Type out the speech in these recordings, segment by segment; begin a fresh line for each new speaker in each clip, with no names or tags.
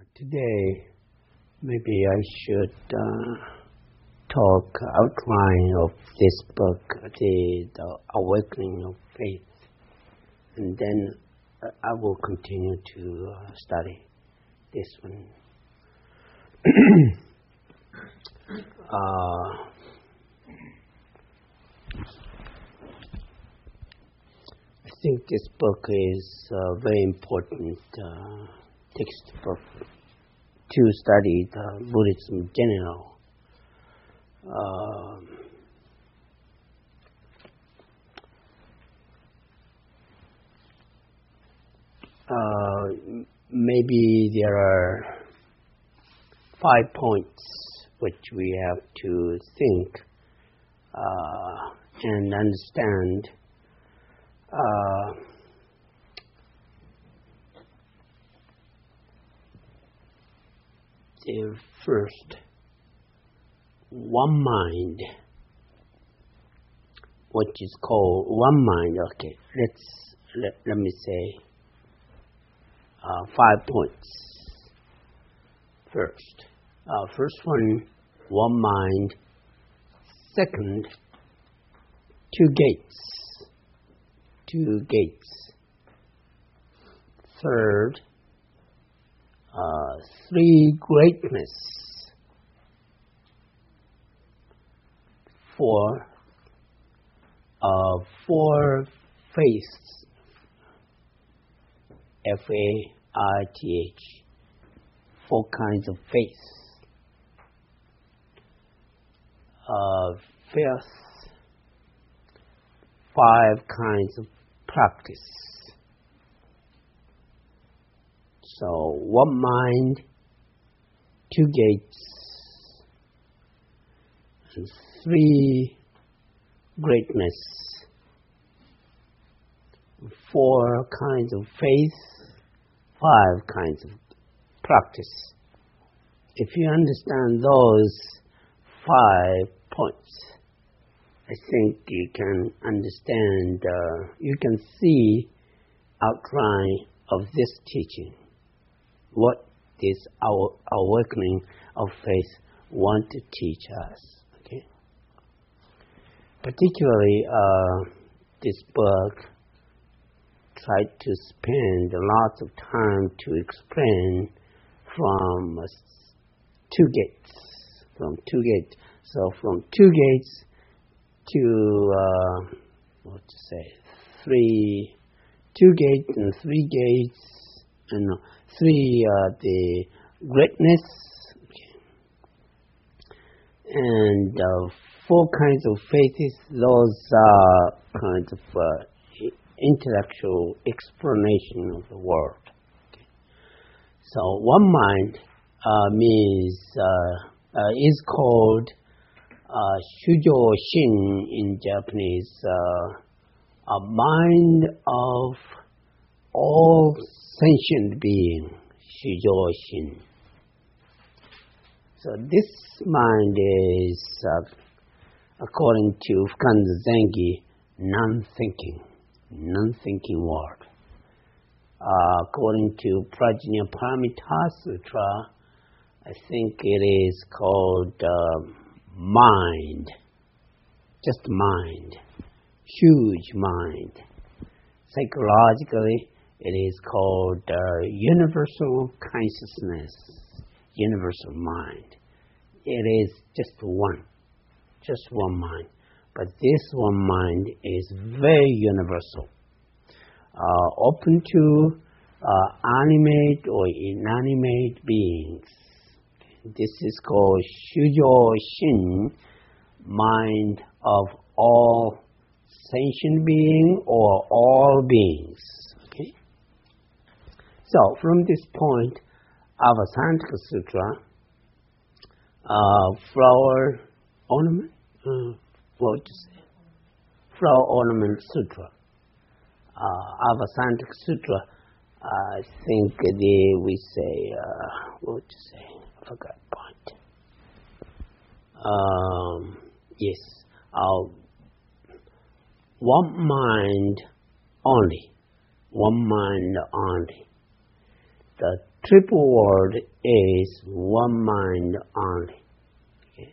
Today, maybe I should talk outline of this book, the Awakening of Faith, and then I will continue to study this one. I think this book is a very important textbook to study the Buddhism in general. Maybe there are 5 points which we have to think and understand. First, one mind, what is called one mind. Okay, let me say 5 points. First one mind. Second, two gates. Third, three greatness. Four faiths. Faith. 4 kinds of faith. Fifth, 5 kinds of practice. So, one mind, 2 gates, and 3 greatness, 4 kinds of faith, 5 kinds of practice. If you understand those 5 points, I think you can understand, you can see outline of this teaching. What this awakening of faith want to teach us. Okay. Particularly, this book tried to spend lots of time to explain from 2 gates. So from 2 gates to 2 gates and 3 gates and 3 the greatness, okay. And 4 kinds of faiths. Those are kinds of intellectual explanation of the world. Okay. So one mind means is called Shujo Shin in Japanese, a mind of all sentient being, Shujo Shin. So this mind is, according to Fukanza Zengi, non-thinking world. According to Prajnaparamita Sutra, I think it is called mind, just mind, huge mind. Psychologically, it is called universal consciousness, universal mind. It is just one mind. But this one mind is very universal, open to animate or inanimate beings. This is called Shujo Shin, mind of all sentient being or all beings. Okay. So from this point, Avasantika Sutra, flower ornament, what to say? Flower ornament sutra. Avasantika Sutra, I think we say, what to say? I forgot point. Yes, one mind only. the triple world is one mind only. Okay?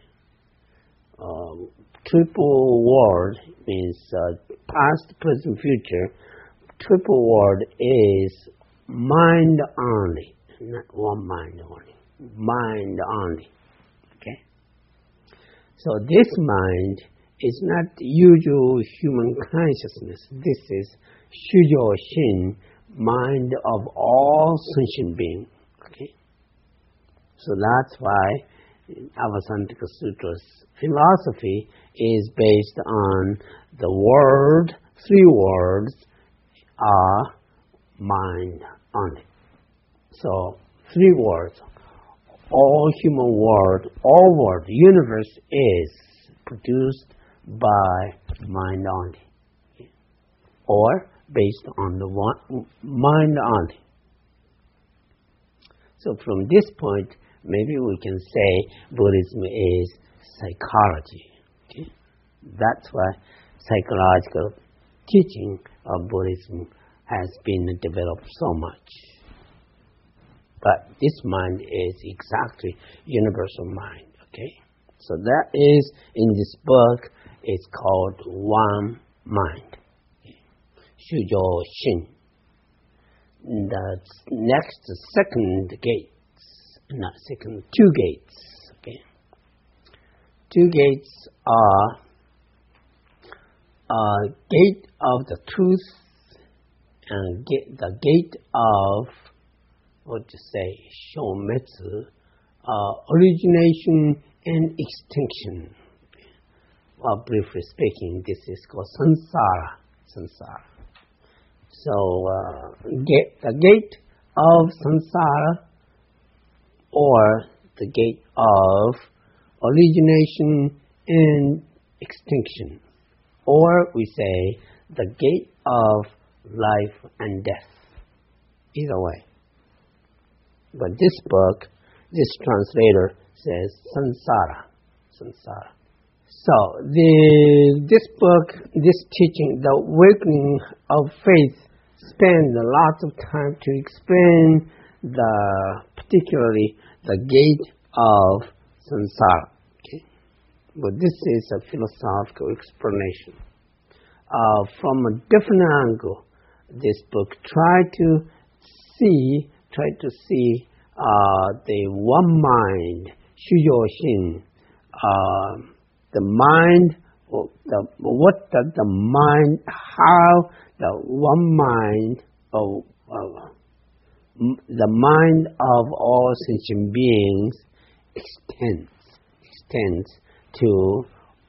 Triple world means past, present, future. Triple world is mind only, not one mind only. Mind only. Okay? So this mind is not usual human consciousness. This is Shujo Shin, mind of all sentient beings. Okay? So that's why Avasantika Sutra's philosophy is based on the world, three worlds are mind only. So three worlds, all human world, all world, universe is produced by mind only, or based on the one mind only. So from this point, maybe we can say Buddhism is psychology. Okay? That's why psychological teaching of Buddhism has been developed so much. But this mind is exactly universal mind. Okay? So that is, in this book, it's called One Mind. Shujo Shin. The next second gates, not second, two gates. Okay? Two gates are gate of the truth and the gate of, what to say, Shometsu, origination and extinction. Well, briefly speaking, this is called samsara. So, the gate of samsara, or the gate of origination and extinction, or we say the gate of life and death. Either way. But this book, this translator says samsara. So this book, this teaching, the awakening of faith, spends a lot of time to explain particularly the gate of samsara. Okay? But this is a philosophical explanation. From a different angle, this book try to see the one mind, Shujo Shin, the mind, how the one mind of the mind of all sentient beings extends to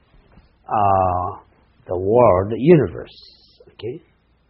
the world, the universe. Okay,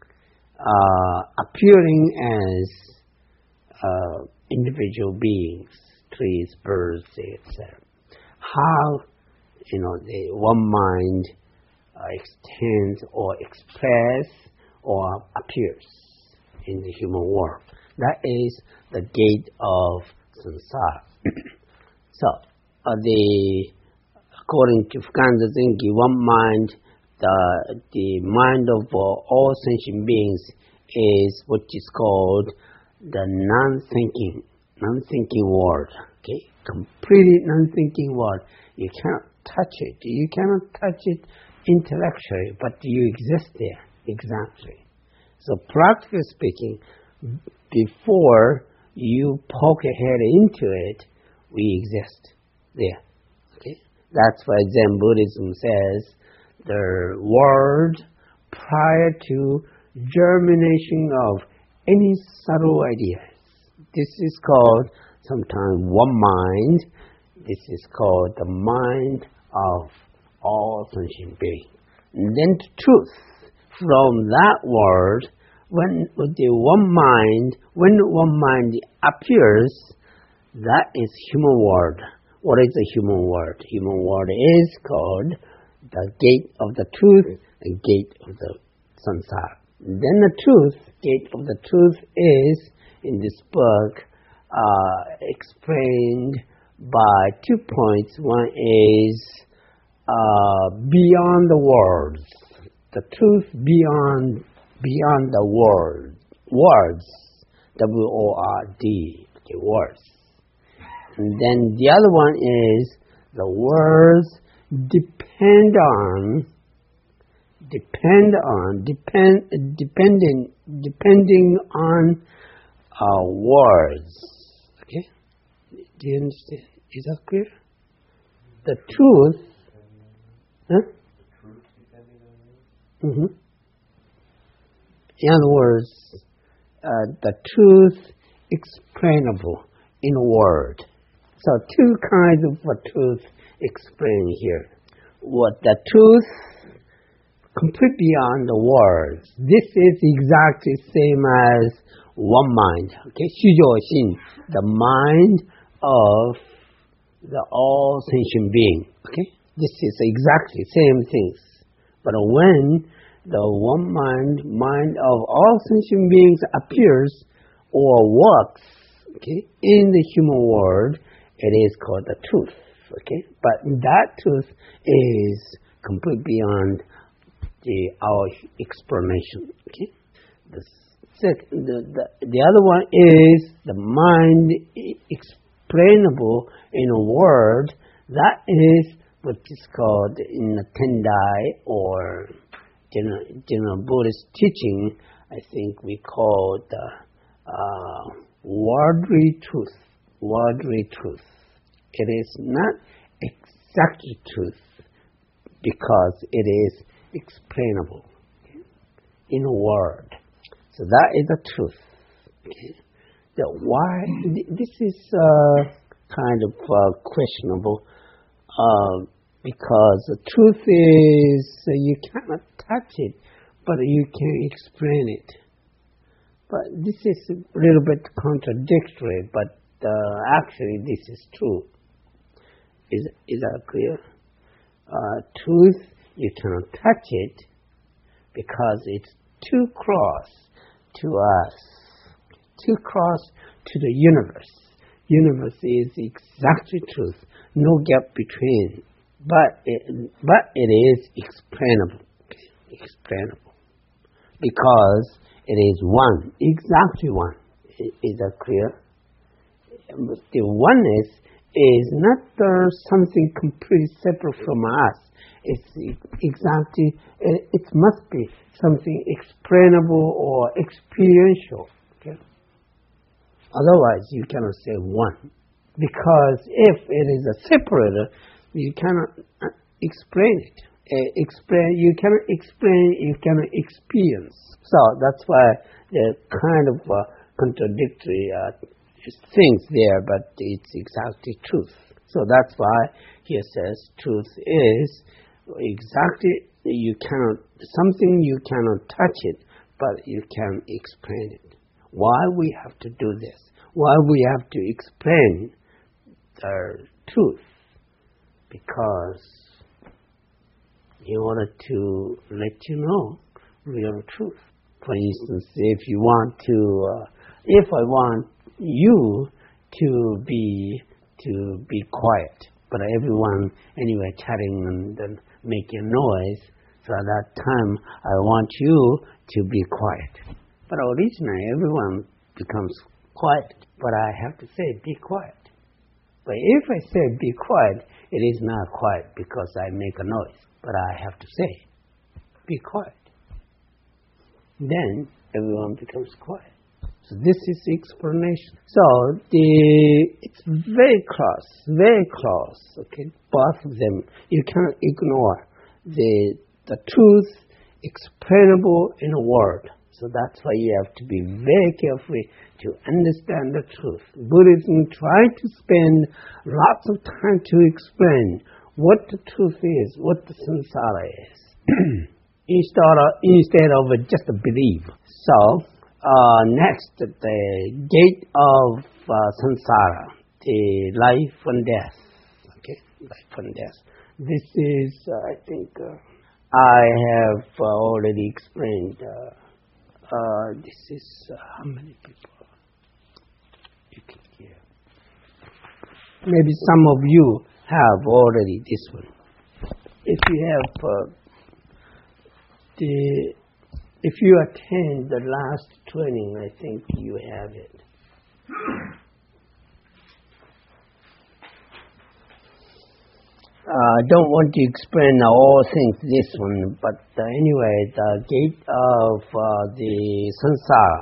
appearing as individual beings, trees, birds, etc. How the one mind extends or expresses or appears in the human world. That is the gate of samsara. So, according to Fukan Zazengi, one mind, the mind of all sentient beings is what is called the non-thinking world. Okay, completely non-thinking world. You cannot touch it. You cannot touch it intellectually, but you exist there exactly. So, practically speaking, before you poke your head into it, we exist there. Okay, that's why Zen Buddhism says the world prior to germination of any subtle ideas. This is called sometimes one mind. This is called the mind of all sentient beings. And then the truth from that world, when one mind appears, that is human world. What is the human world? Human world is called the gate of the truth and gate of the samsara. Then the truth, gate of the truth is, in this book, explained by 2 points. One is beyond the words, the truth beyond the words. W-O-R-D, okay, words. And then the other one is the words depending on words. Okay? Do you understand? Is that clear? The truth. Huh? Mm-hmm. In other words, the truth explainable in a word. So two kinds of truth explained here. What the truth complete beyond the words. This is exactly same as one mind. Okay, 虚作性, the mind of the all sentient being. Okay, this is exactly same things. But when the one mind of all sentient beings appears or works, okay, in the human world, it is called the truth. Okay, but that truth is complete beyond our explanation. Okay, the other one is the mind explainable in a word. That is what is called in the Tendai or general Buddhist teaching. I think we call the wordly truth. Wordly truth. It is not exactly truth because it is explainable in a word. So that is the truth. Okay. So why this is kind of questionable because the truth is you cannot touch it, but you can explain it. But this is a little bit contradictory, but actually this is true. Is that clear? Truth, you cannot touch it because it's too close to us, too close to the universe. Universe is exactly truth, no gap between. But it is explainable, explainable, because it is one, exactly one. Is that clear? The oneness is not something completely separate from us. It's exactly, it must be something explainable or experiential. Okay? Otherwise, you cannot say one. Because if it is a separator, you cannot explain it. You cannot explain, you cannot experience. So that's why the kind of contradictory things there, but it's exactly truth. So that's why he says truth is exactly something you cannot touch it, but you can explain it. Why we have to do this? Why we have to explain the truth? Because in order to let you know real truth. For instance, if I want you to be quiet, but everyone anyway chatting and then making noise, so at that time I want you to be quiet. But originally everyone becomes quiet, but I have to say be quiet. But if I say be quiet, it is not quiet because I make a noise, but I have to say be quiet. Then everyone becomes quiet. So this is the explanation. So it's very close, okay? Both of them, you cannot ignore the truth explainable in a word. So that's why you have to be very careful to understand the truth. Buddhism tries to spend lots of time to explain what the truth is, what the samsara is, instead of just believe. So, next, the gate of samsara, the life and death. Okay, life and death. This is, I think, I have already explained. This is how many people you can hear. Maybe some of you have already this one. If you have If you attend the last training, I think you have it. I don't want to explain all things this one, but anyway, the gate of the samsara.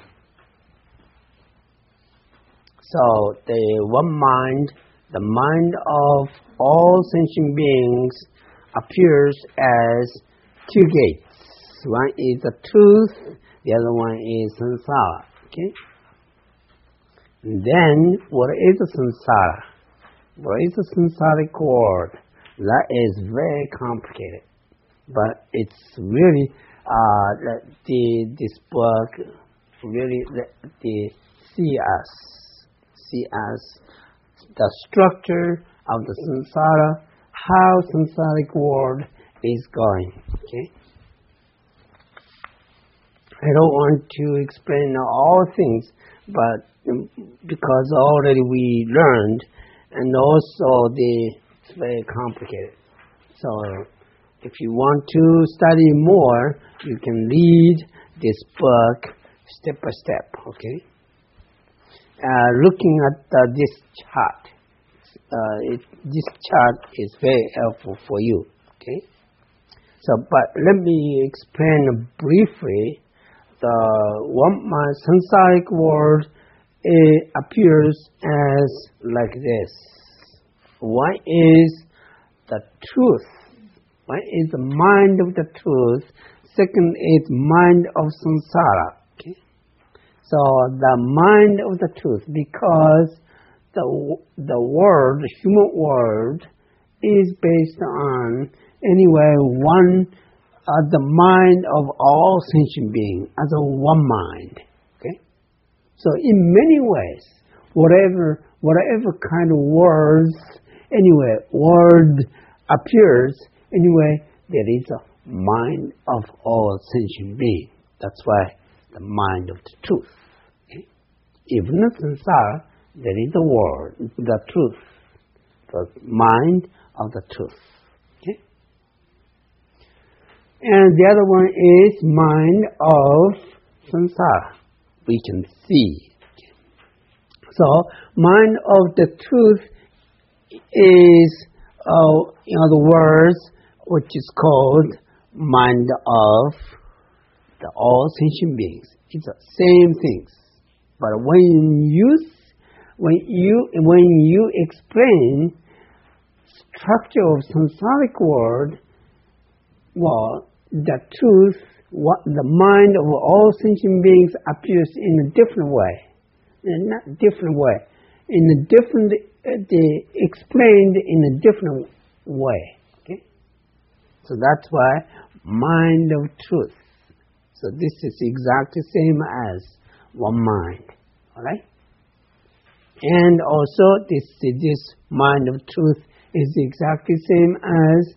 So the one mind, the mind of all sentient beings, appears as two gates. One is the truth, the other one is samsara. Okay? And then, what is the samsara? What is the samsaric world? That is very complicated. But it's really, this book really see us, the structure of the samsara, how samsaric world is going. Okay? I don't want to explain all things, but because already we learned, and also it's very complicated. So if you want to study more, you can read this book step by step, okay? Looking at this chart, this chart is very helpful for you, okay? So, but let me explain briefly my samsaric world. It appears as like this. One is the truth. One is the mind of the truth. Second is mind of samsara. Okay? So the mind of the truth, because the world, the human world, is based on anyway one the mind of all sentient beings as a one mind. So in many ways, whatever kind of words, anyway, word appears, anyway, there is a mind of all sentient beings. That's why the mind of the truth. Okay? Even in samsara, there is a word, the truth, the mind of the truth. Okay? And the other one is mind of samsara. We can see. So, mind of the truth is, in other words, which is called mind of the all sentient beings. It's the same things. But when you explain structure of samsaric world, well, the truth, the mind of all sentient beings appears in a different way. Not different way. Explained in a different way. Okay? So that's why mind of truth. So this is exactly same as one mind. Alright? And also this mind of truth is exactly same as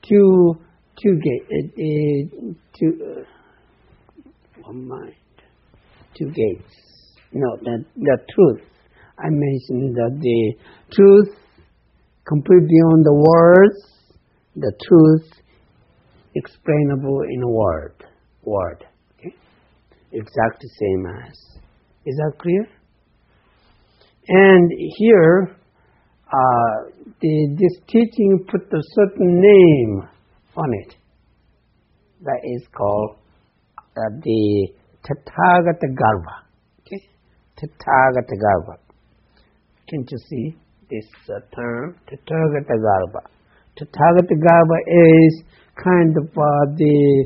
one mind, two gates. No, the truth. I mentioned that the truth complete beyond the words, the truth explainable in a word. Okay? Exactly same as. Is that clear? And here, this teaching put a certain name on it. That is called the Tathagata Garbha. Okay? Tathagata Garbha. Can't you see this term? Tathagata Garbha. Tathagata Garbha is kind of the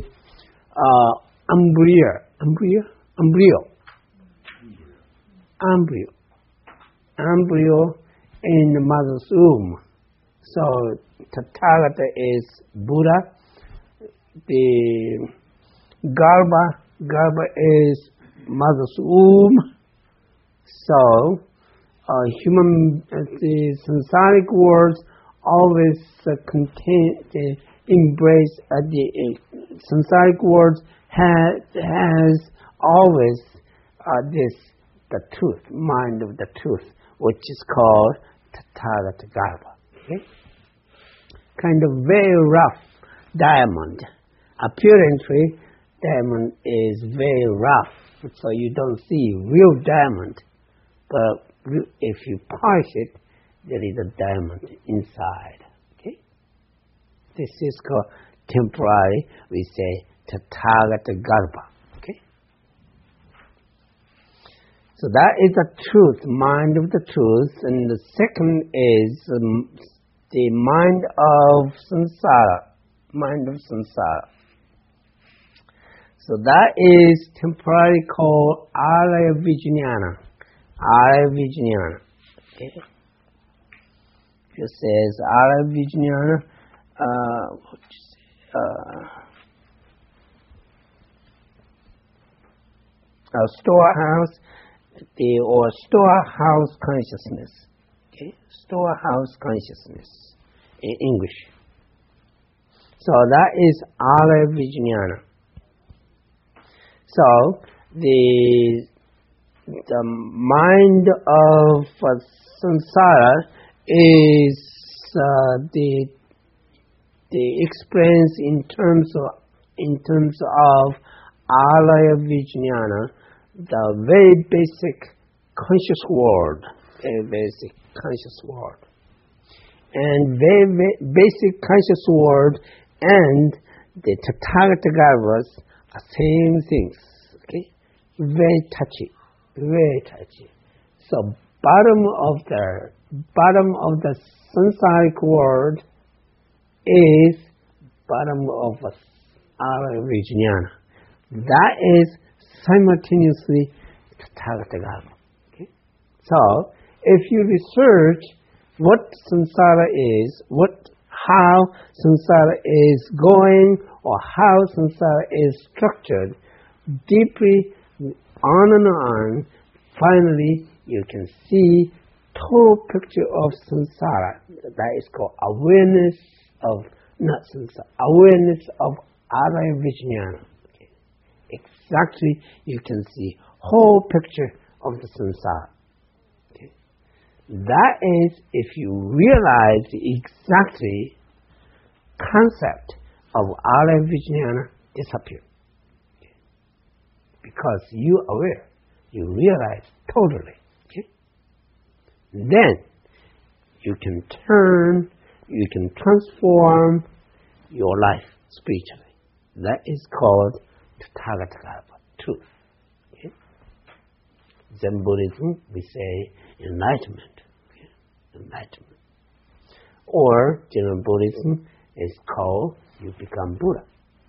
embryo in the mother's womb. So Tathagata is Buddha. The Garbha is mother's womb. So the samsaric words always embrace the samsaric words has always the truth, mind of the truth, which is called Tathagata Garbha. Okay? Kind of very rough diamond. Apparently, diamond is very rough, so you don't see real diamond. But if you polish it, there is a diamond inside. Okay? This is called temporary. We say Tathagata Garbha. Okay? So that is the truth, mind of the truth. And the second is the mind of samsara. Mind of samsara. So that is temporarily called Alaya Vijnana. Alaya Vijnana. Okay? If it says Alaya Vijnana, storehouse, or storehouse consciousness. Okay? Storehouse consciousness in English. So that is Alaya Vijnana. So the mind of samsara is the experience in terms of Alaya Vijnana, the very basic conscious world, and very basic conscious world and the Tathagata Garbhas are same things. Okay, very touchy. So bottom of the samsaric world is bottom of Alaya Vijnana. That is simultaneously Tathagata Garbha. Okay? So if you research what samsara is, how samsara is going, or how samsara is structured, deeply on and on, finally you can see total picture of samsara. That is called awareness of, not samsara, awareness of Alaya Vijnana. Okay. Exactly, you can see whole picture of the samsara. Okay. That is, if you realize exactly concept of Alaya Vijnana disappear. Okay. Because you are aware, you realize totally. Okay. Then you can turn, you can transform your life spiritually. That is called Tathagata Garbha, truth. Okay. Zen Buddhism, we say enlightenment. Okay. Enlightenment. Or general Buddhism is called you become Buddha.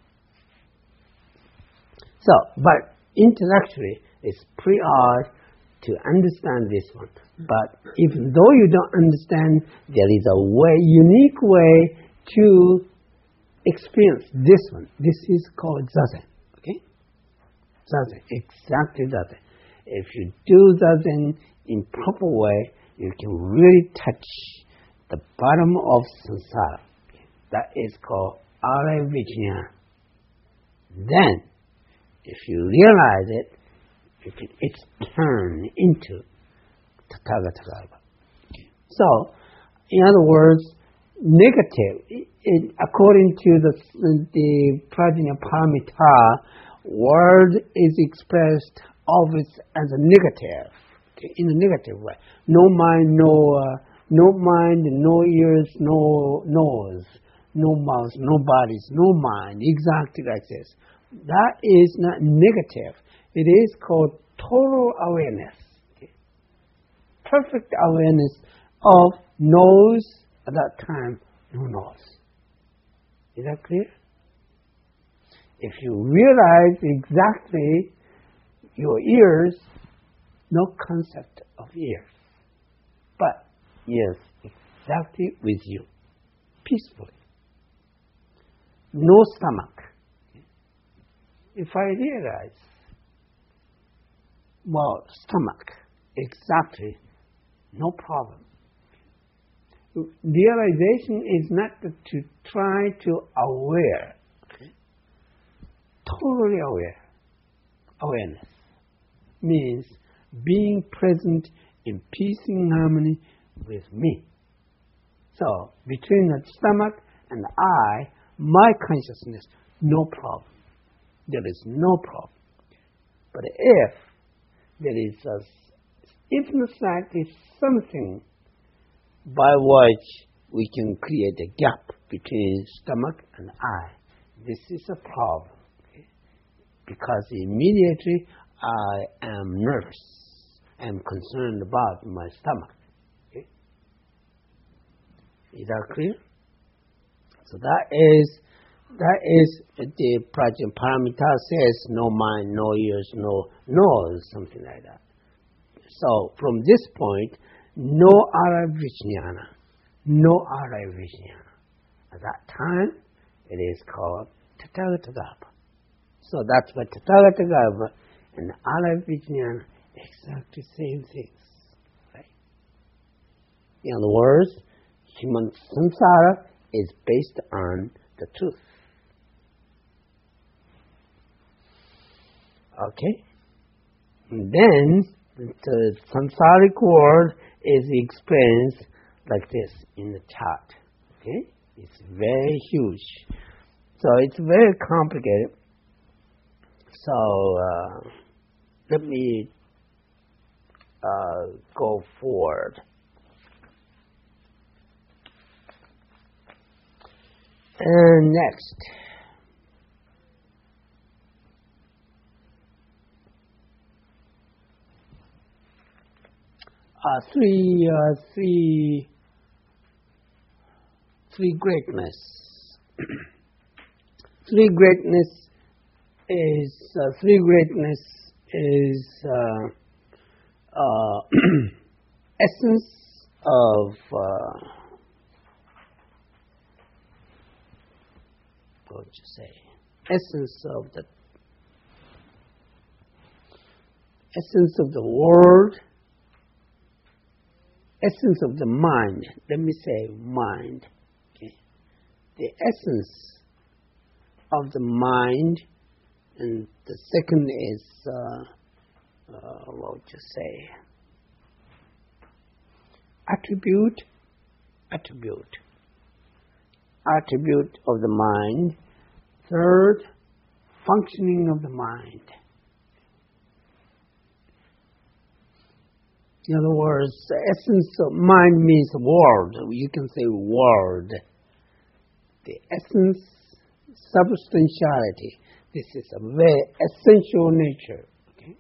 So, but intellectually, it's pretty hard to understand this one. But even though you don't understand, there is a way, unique way to experience this one. This is called Zazen. Okay? Zazen, exactly Zazen. If you do Zazen in proper way, you can really touch the bottom of samsara. Okay? That is called Alaya Vijnana. Then, if you realize it, it's turned into Tathagata Garbha. So, in other words, negative, according to the Prajnaparamita, word is expressed always as a negative, okay, in a negative way. No mind, no ears, no nose, no mouth, no bodies, no mind, exactly like this. That is not negative. It is called total awareness. Okay? Perfect awareness of nose at that time, no nose. Is that clear? If you realize exactly your ears, no concept of ears, but ears exactly with you, peacefully. No stomach. If I realize, well, stomach, exactly, no problem. Realization is not to try to aware, okay? Totally aware. Awareness means being present in peace and harmony with me. So, between the stomach and the eye, my consciousness, no problem. there is no problem. But if there is slightly something by which we can create a gap between stomach and eye, this is a problem. Okay? Because immediately I am nervous. I am concerned about my stomach. Okay? Is that clear? So that is the Prajnaparamita says no mind, no ears, no nose, something like that. So from this point, no Araya Vijnana, no Araya Vijnana. At that time, it is called Tathagata. So that's what Tathagata and Araya Vijnana exactly same things. Right? In other words, human samsara is based on the truth. Okay? And then the samsaric world is explained like this in the chart. Okay? It's very huge. So it's very complicated. So let me go forward. And next. Three greatness. Three greatness is essence of what would you say? Essence of the world. Essence of the mind. Let me say mind. Okay. The essence of the mind, and the second is what would you say? Attribute of the mind. Third, functioning of the mind. In other words, the essence of mind means world. You can say world. The essence, substantiality. This is a very essential nature. Okay?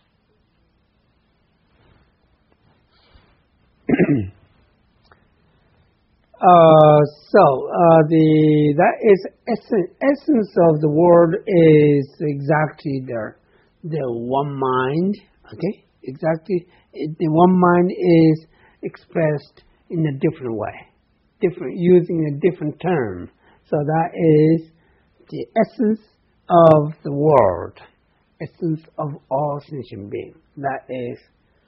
That is essence of the world is exactly the one mind. Okay, exactly. The one mind is expressed in a different way, using a different term. So that is the essence of the world, essence of all sentient beings. That is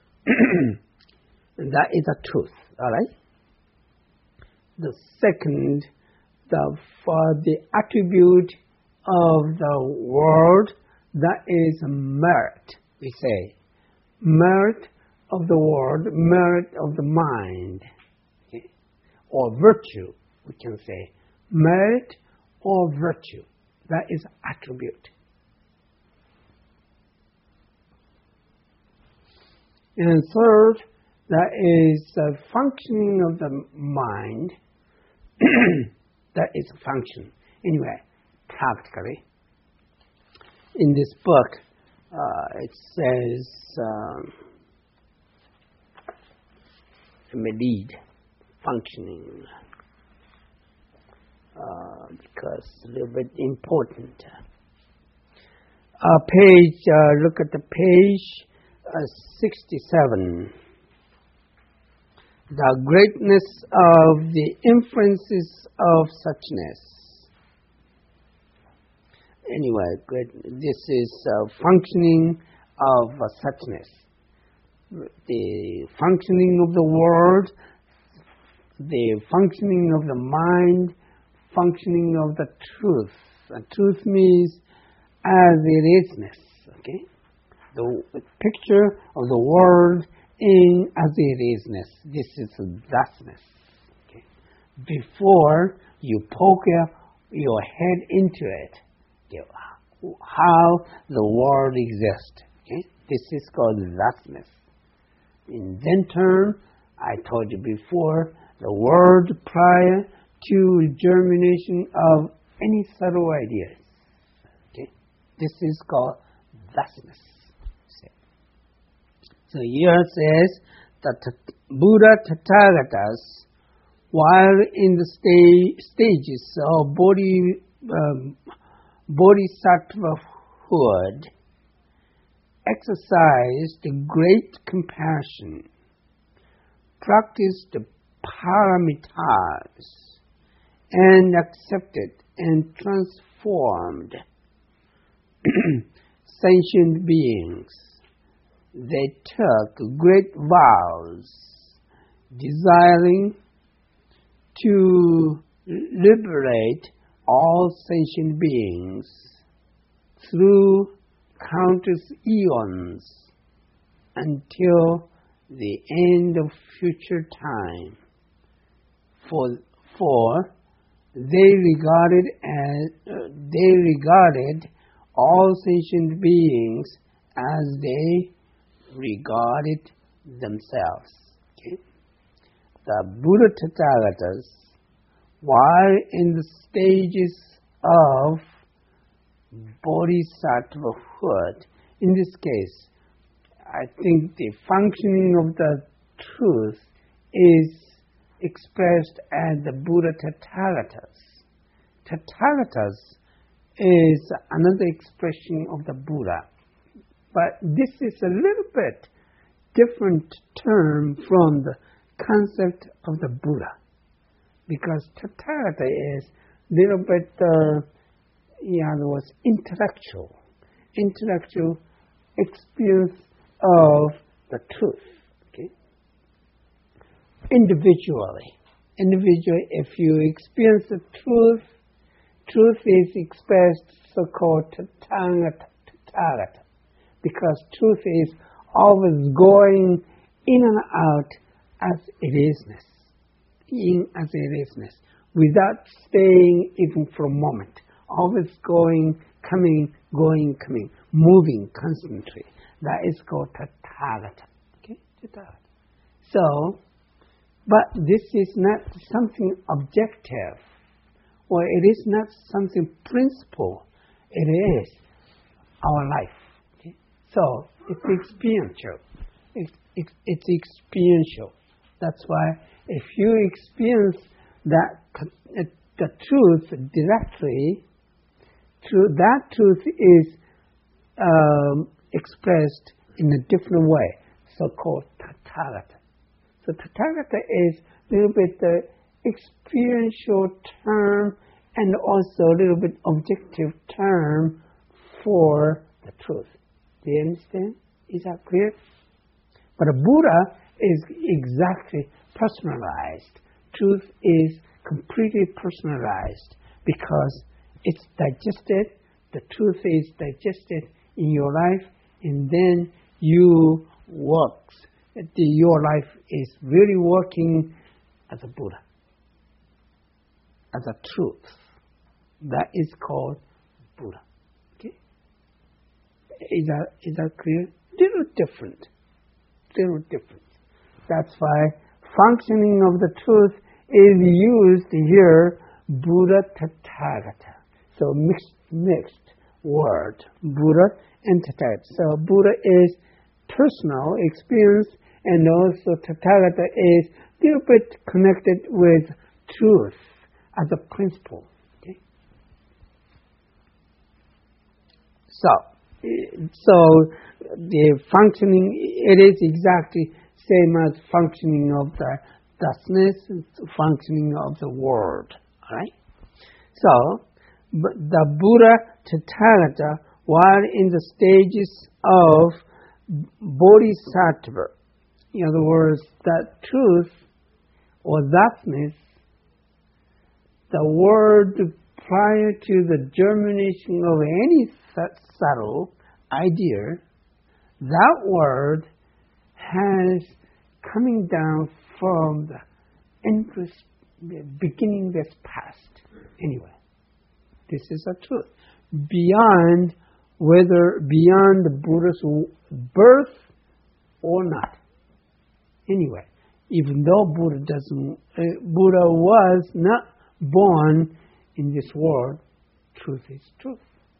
a truth. All right. The second, for the attribute of the world, that is merit. We say merit of the world, merit of the mind, okay? Or virtue. We can say merit or virtue. That is attribute. And third, that is the functioning of the mind. That is a function. Anyway, practically, in this book, it says, medid, functioning, because it's a little bit important. Look at the page 67. The greatness of the inferences of suchness. Anyway, this is functioning of suchness. The functioning of the world, the functioning of the mind, functioning of the truth. And truth means as it isness. Okay, the picture of the world in as it isness. This is thusness. Okay? Before you poke your head into it, how the world exists. Okay? This is called thusness. In Zen term, I told you before, the world prior to germination of any subtle ideas. Okay? This is called thusness. So here it says that Buddha Tathagatas, while in the stages of bodhisattvahood, exercised great compassion, practiced paramitas, and accepted and transformed sentient beings. They took great vows, desiring to liberate all sentient beings through countless eons until the end of future time. For they regarded all sentient beings as they regarded themselves. Okay? The Buddha Tathagatas, while in the stages of bodhisattvahood, in this case, I think the functioning of the truth is expressed as the Buddha Tathagatas. Tathagatas is another expression of the Buddha. But this is a little bit different term from the concept of the Buddha. Because Tathagata is a little bit, in other words, intellectual experience of the truth. Okay? Individually, if you experience the truth is expressed so-called Tathagata. Because truth is always going in and out as it isness. Without staying even for a moment. Always going, coming, moving constantly. That is called Tathagata. Okay? Tathagata. So, but this is not something objective, or it is not something principle. It is our life. Okay? So, it's experiential. It's experiential. That's why if you experience that the truth directly, that truth is expressed in a different way, so-called Tathagata. So Tathagata is a little bit the experiential term and also a little bit objective term for the truth. Do you understand? Is that clear? But a Buddha is exactly personalized. Truth is completely personalized because it's digested, the truth is digested in your life, and then you works. Your life is really working as a Buddha, as a truth. That is called Buddha. Okay? Is that clear? Little different. That's why functioning of the truth is used here, Buddha Tathagata. So mixed word, Buddha and Tathagata. So Buddha is personal experience, and also Tathagata is a little bit connected with truth as a principle. Okay? So the functioning, it is exactly same as functioning of the thusness, functioning of the world. All right? So, the Buddha Tathagata, while in the stages of bodhisattva, in other words, that truth or thusness, the word prior to the germination of any subtle idea, that word has coming down from the interest, the beginning that's past. Anyway, this is the truth. beyond the Buddha's birth or not. Anyway, even though Buddha was not born in this world, truth is truth.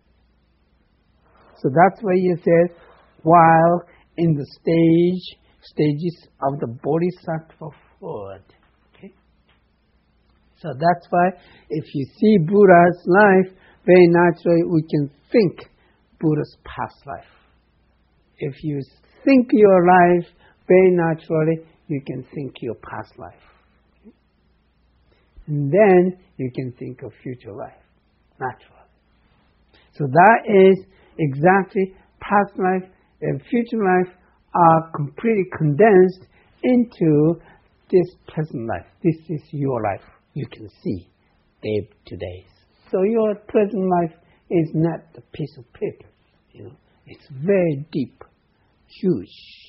So that's why you said, while in the stages of the Bodhisattvahood. Okay? So that's why if you see Buddha's life, very naturally we can think Buddha's past life. If you think your life, very naturally you can think your past life. Okay? And then you can think of future life, naturally. So that is exactly past life and future life are completely condensed into this present life. This is your life. You can see day to day. So your present life is not a piece of paper. It's very deep, huge.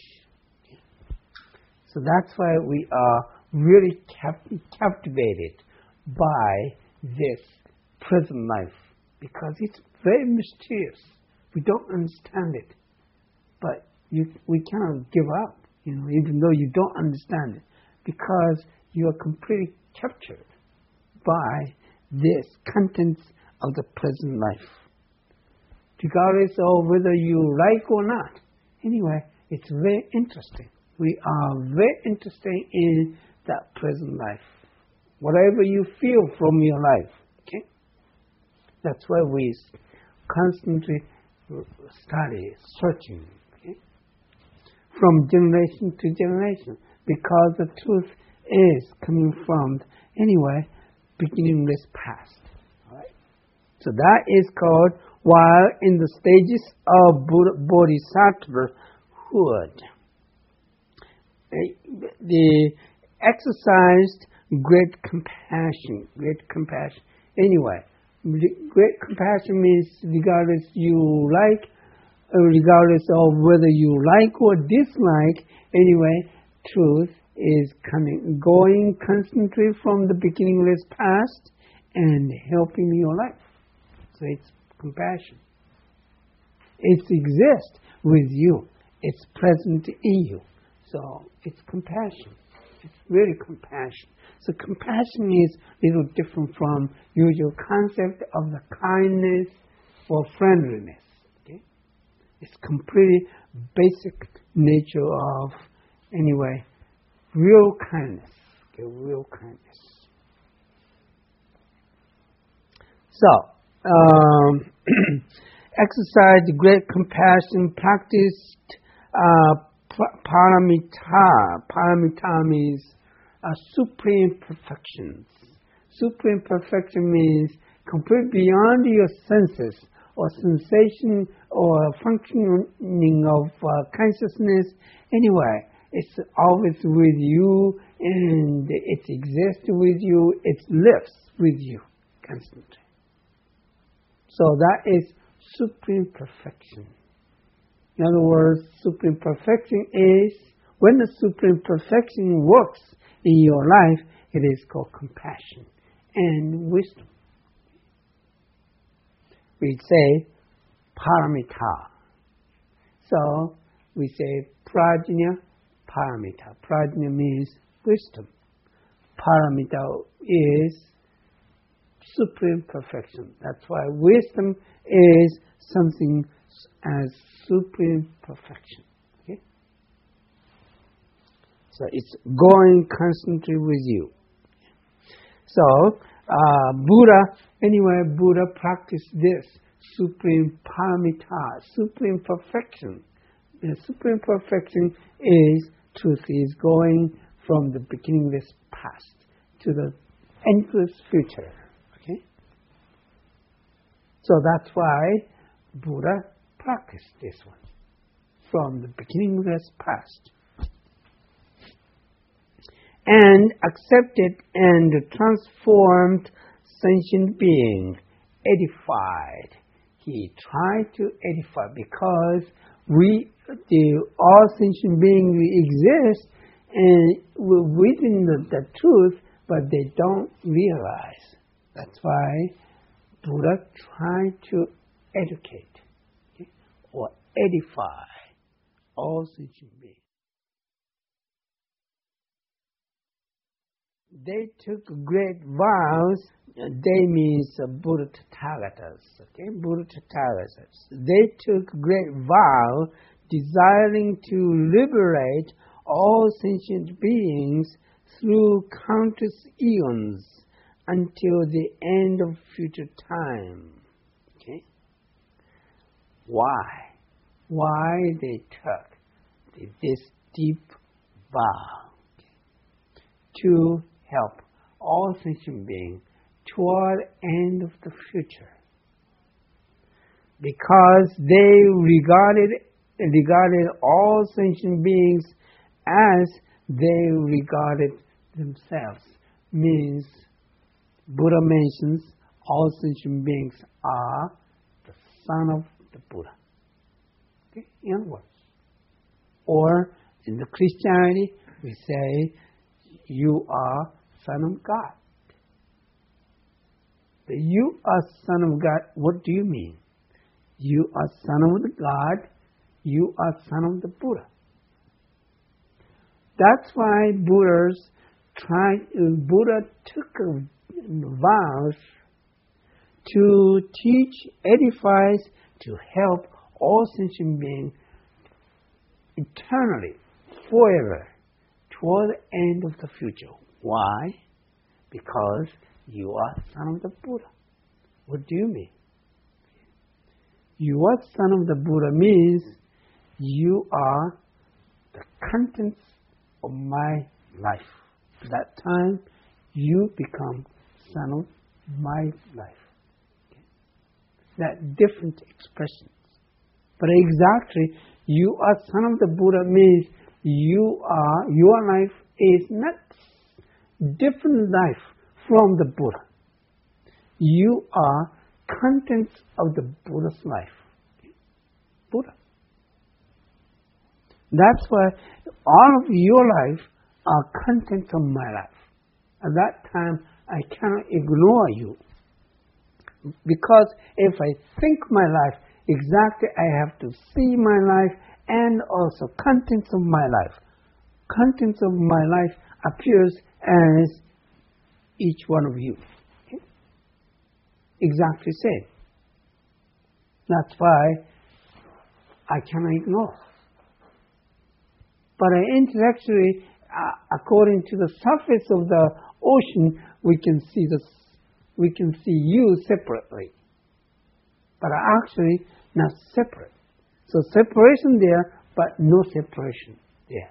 So that's why we are really captivated by this present life, because it's very mysterious. We don't understand it, but we cannot give up, even though you don't understand it, because you are completely captured by this contents of the present life, regardless of whether you like or not. Anyway, it's very interesting. We are very interested in that present life. Whatever you feel from your life, okay? That's why we constantly study, searching, okay? From generation to generation, because the truth is coming from, anyway, beginningless past. All right? So that is called, while in the stages of Bodhisattvahood, they exercised great compassion. Anyway, great compassion means regardless of whether you like or dislike, anyway, truth is going constantly from the beginningless past and helping your life. So it's compassion. It exists with you. It's present in you. So it's compassion. It's really compassion. So compassion is a little different from usual concept of the kindness or friendliness. Okay? It's completely basic nature of, anyway, real kindness. Okay? Real kindness. So, exercise great compassion, practiced paramita. Paramita means supreme perfections. Supreme perfection means complete beyond your senses or sensation or functioning of consciousness. Anyway, it's always with you and it exists with you. It lives with you constantly. So that is supreme perfection. In other words, supreme perfection is, when the supreme perfection works in your life, it is called compassion and wisdom. We say paramita. So we say prajna paramita. Prajna means wisdom. Paramita is supreme perfection. That's why wisdom is something as supreme perfection. Okay? So it's going constantly with you. So Buddha practiced this supreme paramita, supreme perfection. The supreme perfection is truth is going from the beginningless past to the endless future. Okay? So that's why Buddha practiced this one, from the beginningless past. And accepted and transformed sentient being, edified. He tried to edify, because all sentient beings exist and within the truth, but they don't realize. That's why Buddha tried to educate, okay, or edify all sentient beings. They took great vows. They means Buddha Tathagatas. Okay, Buddha Tathagatas. They took great vow, desiring to liberate all sentient beings through countless eons until the end of future time. Okay, why? Why they took this deep vow to help all sentient beings toward end of the future? Because they regarded all sentient beings as they regarded themselves. Means Buddha mentions all sentient beings are the son of the Buddha. Okay? In other words. Or in the Christianity, we say, you are son of God. The you are son of God, what do you mean? You are son of the God, you are son of the Buddha. That's why Buddha took vows to teach, edifies, to help all sentient beings eternally, forever, toward the end of the future. Why? Because you are son of the Buddha. What do you mean? You are son of the Buddha means you are the contents of my life. At that time, you become son of my life. Okay? That different expressions. But exactly, you are son of the Buddha means your life is not different life from the Buddha. You are contents of the Buddha's life. Buddha. That's why all of your life are contents of my life. At that time, I cannot ignore you. Because if I think my life, exactly I have to see my life and also contents of my life. Contents of my life appears as each one of you. Okay? Exactly same. That's why I cannot ignore. But intellectually, according to the surface of the ocean, we can see you separately. But actually not separate. So separation there, but no separation there.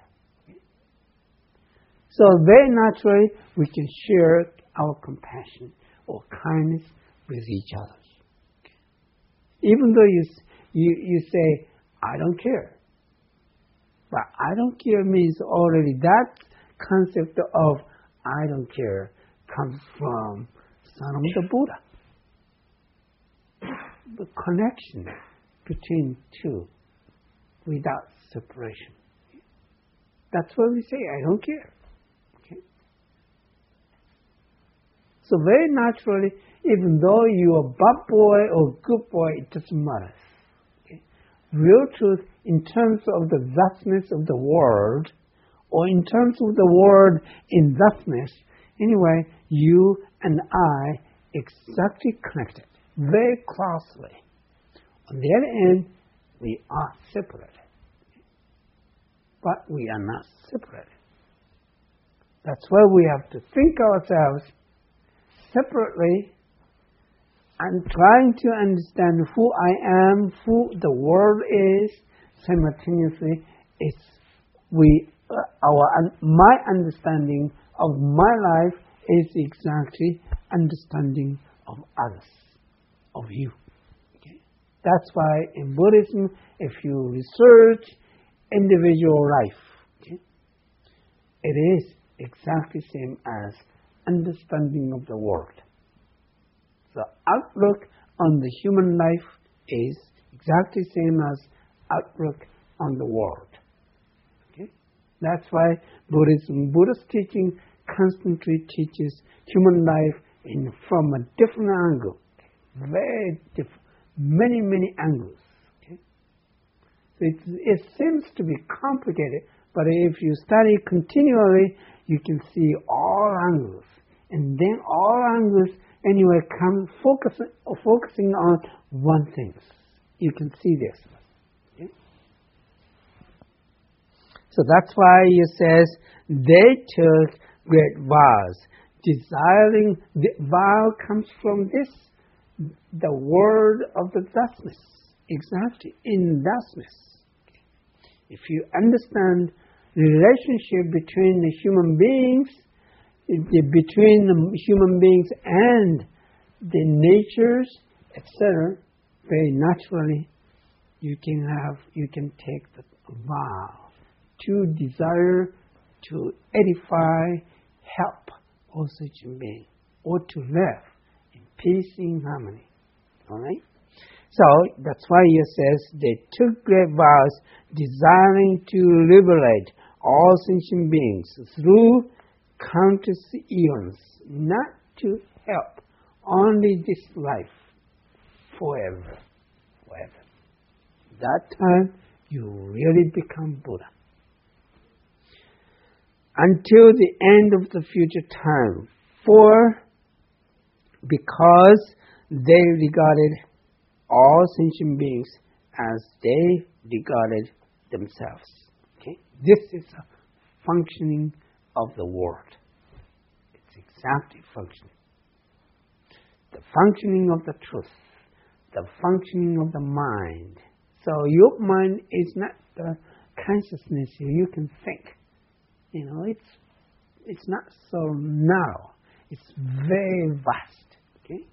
So very naturally, we can share our compassion or kindness with each other. Even though you say, I don't care. But I don't care means already that concept of I don't care comes from son of the Buddha. The connection between two without separation. That's why we say, I don't care. Okay? So very naturally, even though you are bad boy or good boy, it doesn't matter. Okay? Real truth, in terms of the vastness of the world, or in terms of the world in vastness, anyway, you and I exactly connected, very closely. On the other end, we are separated. But we are not separated. That's why we have to think ourselves separately and trying to understand who I am, who the world is. Simultaneously, my understanding of my life is exactly understanding of others, of you. Okay? That's why in Buddhism, if you research individual life, okay, it is exactly same as understanding of the world. The outlook on the human life is exactly same as outlook on the world. Okay? That's why Buddha's teaching constantly teaches human life from a different angle, very many, many angles. Okay? So it seems to be complicated, but if you study continually, you can see all angles. And then all angles anyway come focusing on one thing. You can see this. Okay? So that's why it says, they took great vows, desiring, the vow comes from this, the word of the thusness, exactly, in thusness. Okay. If you understand the relationship between the human beings, between the human beings and the natures, etc., very naturally, you can take the vow to desire to edify, help all such beings, or to live in peace, in harmony. All right? So that's why it says they took great vows, desiring to liberate all sentient beings through countless eons, not to help only this life forever. That time you really become Buddha. Until the end of the future time, because they regarded all sentient beings as they regarded themselves. Okay? This is a functioning of the world. It's exactly functioning. The functioning of the truth, the functioning of the mind. So your mind is not the consciousness you can think. You know, it's not so narrow. It's very vast. Okay.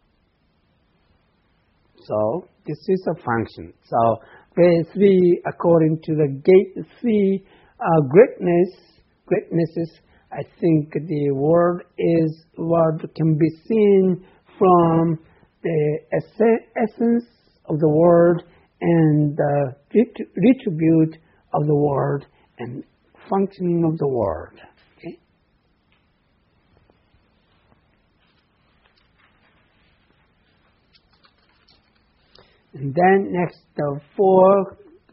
So this is a function. So three, according to the three greatnesses, I think the word is what can be seen from the essence of the word and the retribute of the word and functioning of the word. Okay? And then next, the four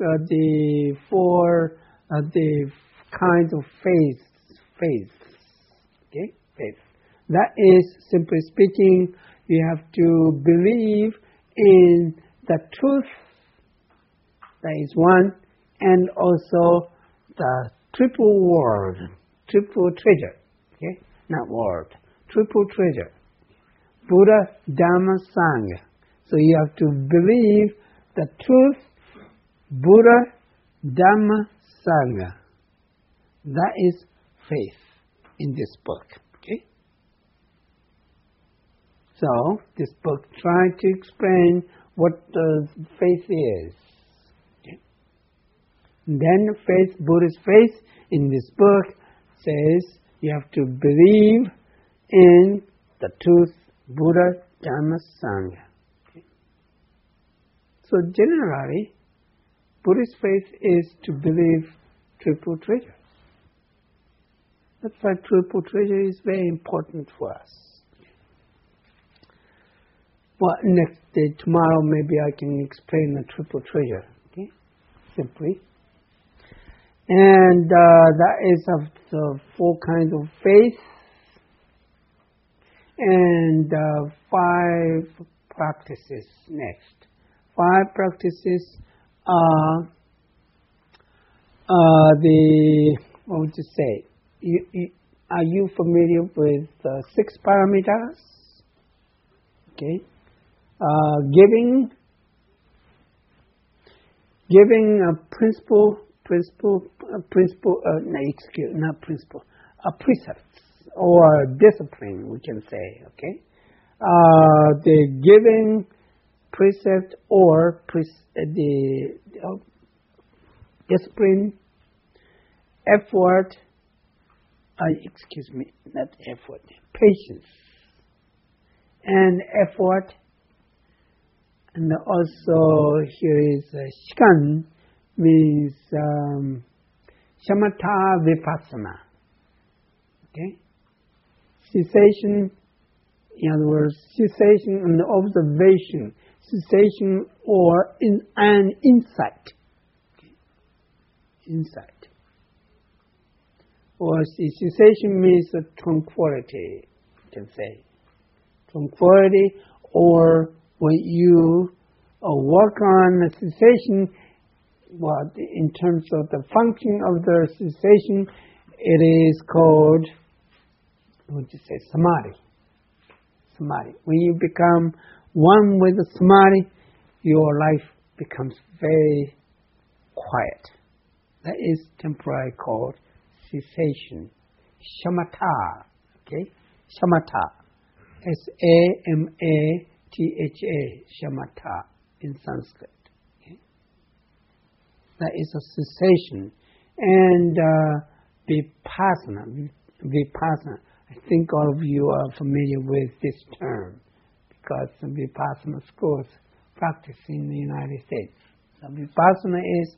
kinds of faith. Okay, faith. That is, simply speaking, you have to believe in the truth. That is one, and also the triple word, triple treasure. Okay, not word, triple treasure. Buddha, Dhamma, Sangha. So you have to believe the truth, Buddha, Dhamma, Sangha. That is faith in this book. Okay. So this book tries to explain what the faith is. Okay. And then faith, Buddhist faith in this book says you have to believe in the truth, Buddha, Dhamma, Sangha. So generally, Buddhist faith is to believe triple treasures. That's why triple treasure is very important for us. Well, next day, tomorrow, maybe I can explain the triple treasure, okay? Simply. And that is of the four kinds of faith and 5 practices next. 5 practices are what would you say? Are you familiar with 6 parameters? Okay. Giving a a precept or discipline, we can say, okay? The giving precept or the discipline, effort, patience, and effort, and also here is shikan, means shamatha vipassana. Okay, cessation. In other words, cessation and observation. cessation or an insight. Insight. Or cessation means tranquility, you can say. Tranquility, or when you work on cessation, in terms of the function of the cessation, it is called, samadhi. Samadhi. When you become one with the samadhi, your life becomes very quiet. That is temporarily called cessation. Shamatha. Okay? Shamatha. Samatha. Shamatha in Sanskrit. Okay? That is a cessation. And vipassana. Vipassana. I think all of you are familiar with this term because the Vipassana schools practice in the United States. So Vipassana is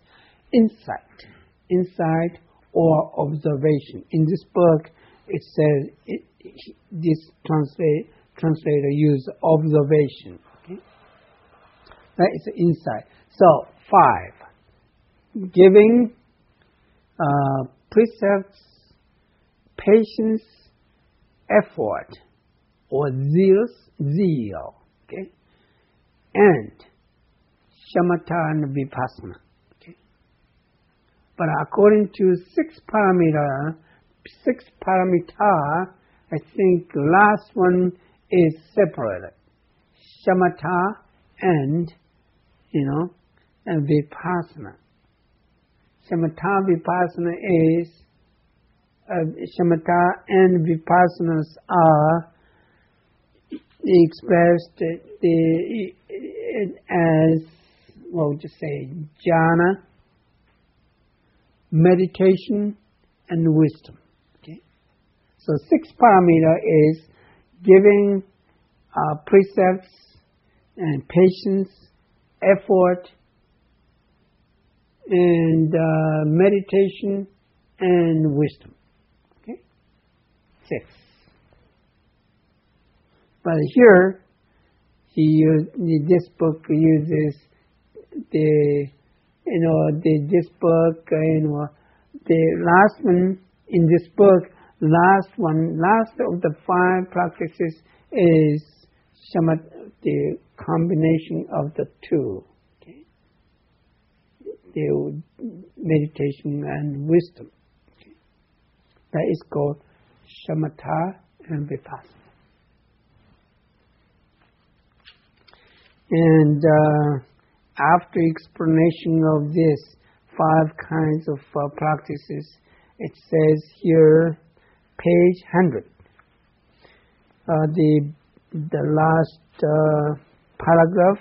insight or observation. In this book, it says, this translator used observation. Okay? That is insight. So, 5. Giving precepts, patience, effort, or zeal, okay, and shamatha and vipassana, okay. But according to 6 paramita, I think last one is separated. Shamatha and vipassana. Shamatha vipassana is shamatha and vipassanas are expressed as, jhana, meditation, and wisdom. Okay? So 6 paramita is giving precepts and patience, effort, and meditation, and wisdom. 6. But here, this book uses the last one in this book. Last of the 5 practices is the combination of the 2, okay? The meditation and wisdom. Okay? That is called shamatha and vipassana. And after explanation of this 5 kinds of practices, it says here, page 100, the last paragraph.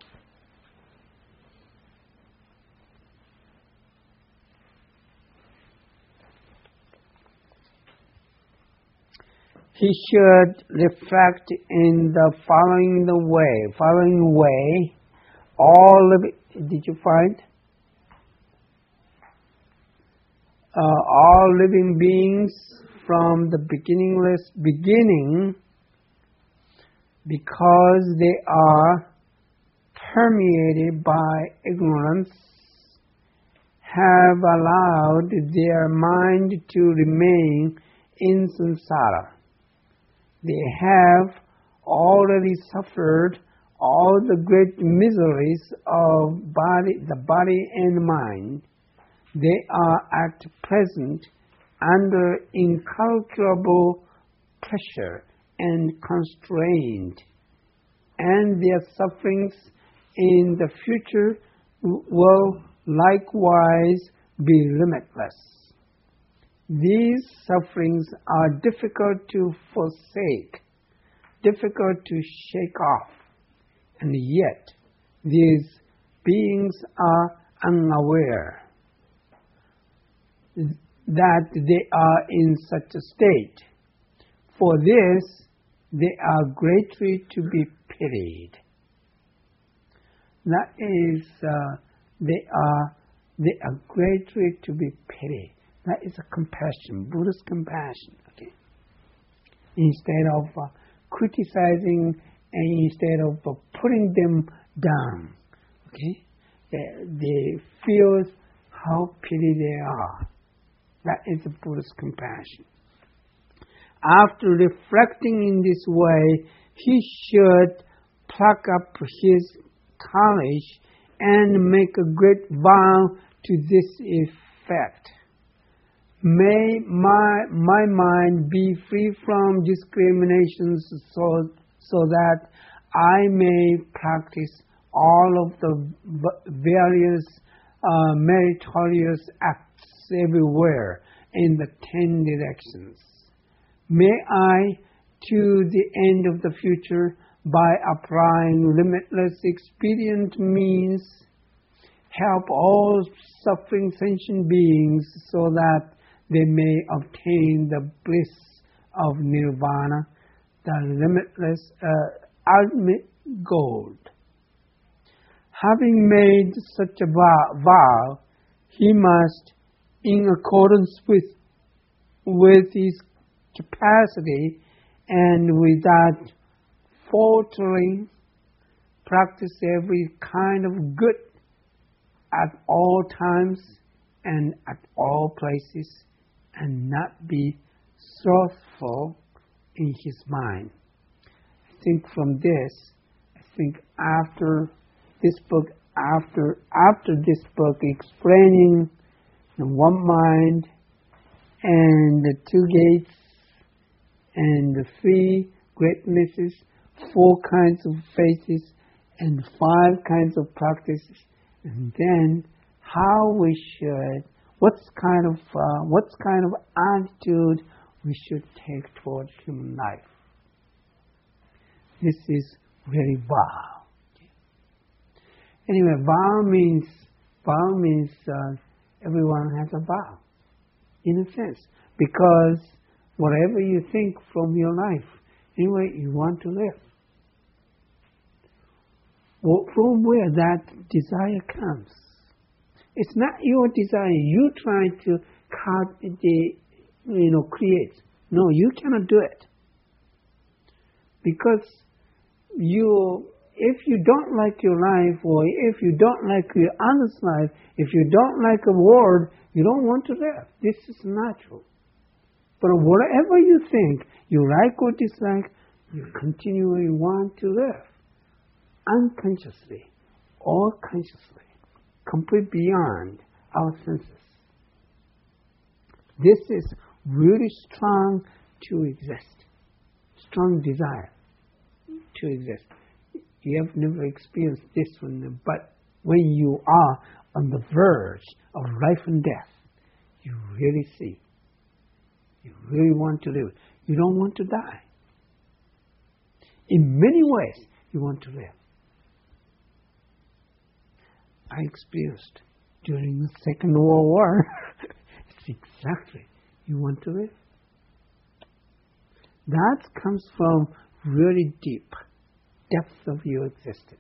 He should reflect in the following way. Did you find? All living beings from the beginning, because they are permeated by ignorance, have allowed their mind to remain in samsara. They have already suffered all the great miseries of the body and mind. They are at present under incalculable pressure and constraint, and their sufferings in the future will likewise be limitless. These sufferings are difficult to forsake, difficult to shake off, and yet these beings are unaware that they are in such a state. For this, they are greatly to be pitied. That is, they are greatly to be pitied. That is a compassion, Buddhist compassion. Okay. Instead of criticizing and instead of putting them down. Okay? They feel how pity they are. That is the Buddha's compassion. After reflecting in this way, he should pluck up his courage and make a great vow to this effect. May my mind be free from discriminations so that I may practice all of the various meritorious acts everywhere in the 10 directions. May I, to the end of the future, by applying limitless expedient means, help all suffering sentient beings so that they may obtain the bliss of nirvana, the limitless ultimate goal. Having made such a vow, he must, in accordance with his capacity and without faltering, practice every kind of good at all times and at all places, and not be slothful in his mind. I think from this, after this book explaining the one mind and the two gates and the three greatnesses, 4 kinds of faces and 5 kinds of practices, and then how we should, what kind of attitude we should take towards human life. This is very vow. Anyway, vow means everyone has a vow, in a sense, because whatever you think from your life, anyway, you want to live. Well, from where that desire comes, it's not your desire. You try to create. No, you cannot do it, because if you don't like your life, or if you don't like your other's life, if you don't like a world, you don't want to live. This is natural. But whatever you think, you like or dislike, you continually want to live. Unconsciously or consciously, complete beyond our senses. This is really strong to exist. Strong desire to exist. You have never experienced this one, but when you are on the verge of life and death, you really see. You really want to live. You don't want to die. In many ways, you want to live. I experienced during the Second World War. It's exactly, you want to live. That comes from really deep depths of your existence.